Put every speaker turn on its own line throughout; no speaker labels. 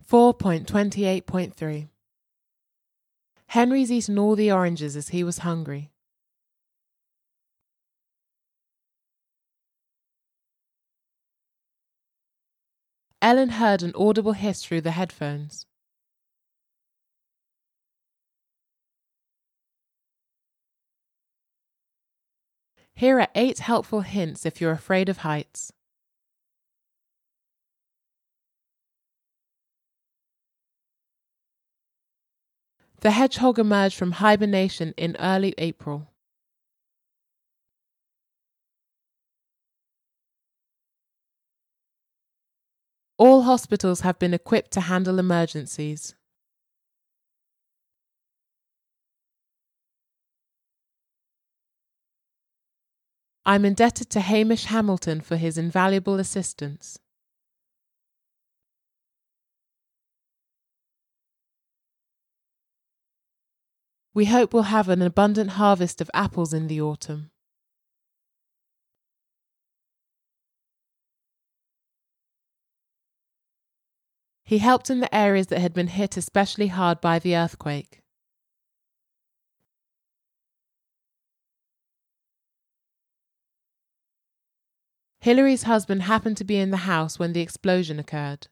4.28.3 Henry's eaten all the oranges as he was hungry. Ellen heard an audible hiss through the headphones. Here are 8 helpful hints if you're afraid of heights. The hedgehog emerged from hibernation in early April. All hospitals have been equipped to handle emergencies. I'm indebted to Hamish Hamilton for his invaluable assistance. We hope we'll have an abundant harvest of apples in the autumn. He helped in the areas that had been hit especially hard by the earthquake. Hillary's husband happened to be in the house when the explosion occurred.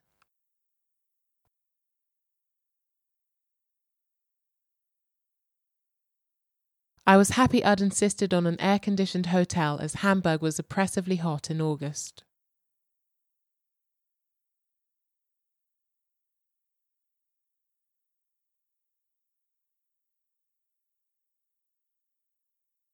I was happy Ud insisted on an air-conditioned hotel as Hamburg was oppressively hot in August.